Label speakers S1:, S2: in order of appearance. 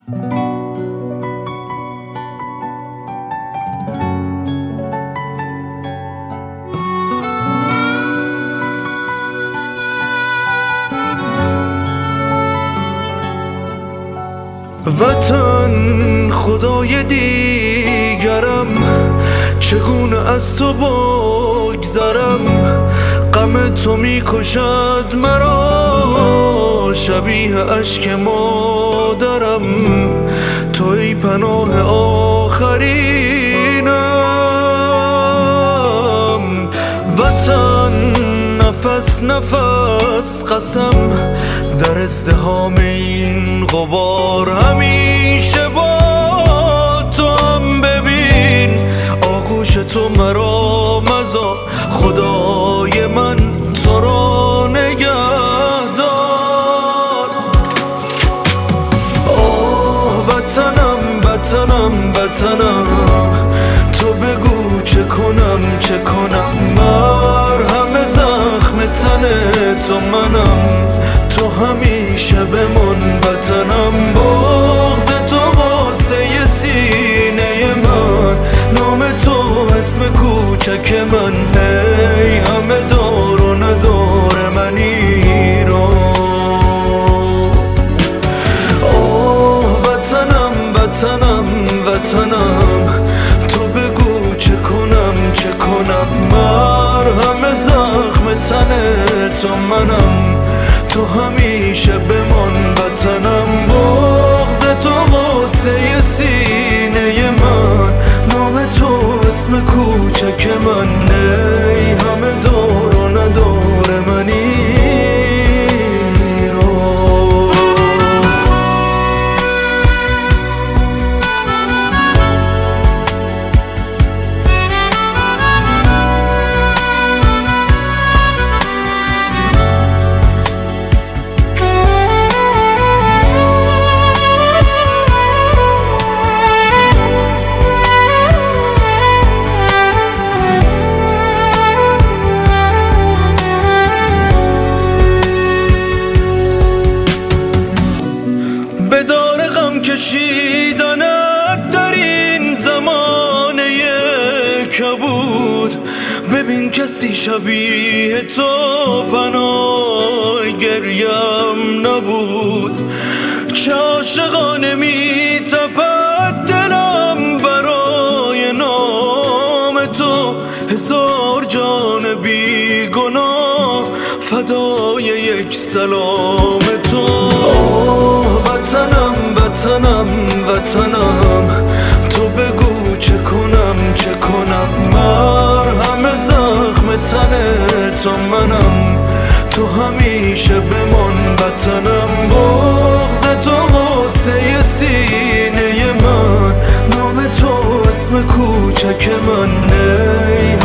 S1: وطن خدای دیگرم، چگونه از تو بگذرم؟ غم تو میکشد مرا، شبیه اشک مادرم. تو ای پناه آخرینم. وطن نفس نفس قسم، در ازدحام این غبار همیشه با تو هم. ببین آغوش تو مرا مزار، خدای من تو را نگهدار. آه وطنم وطنم وطنم، تو بگو چه کنم چه کنم؟ مرهم زخم تن تو منم، تو همیشه بمان وطنم. بغض تو قاسه سینه من، نام تو اسم کوچک من. ای همه دار و ندار من ایران. آه وطنم وطنم وطنم، تو بگو چه کنم چه کنم؟ مرهم زخم تن تو منم، تو همیشه بمان وطنم. بغض تو قاسه سینه من، نام تو اسم کوچک من. ای همه دار و ندار من ایران. بدار غم کشیدنت در این زمانه کبود، ببین کسی شبیه تو پناه گریم نبود. چه عاشقانه می تپد دلم برای نام تو، هزار جان بی گناه فدای یک سلام تو. وطنم وطنم وطنم، تو بگو چه کنم چه کنم؟ مرهم زخم تن تو منم، تو همیشه بمان وطنم. بغض تو قاسه سینه من، نام تو اسم کوچک من. ای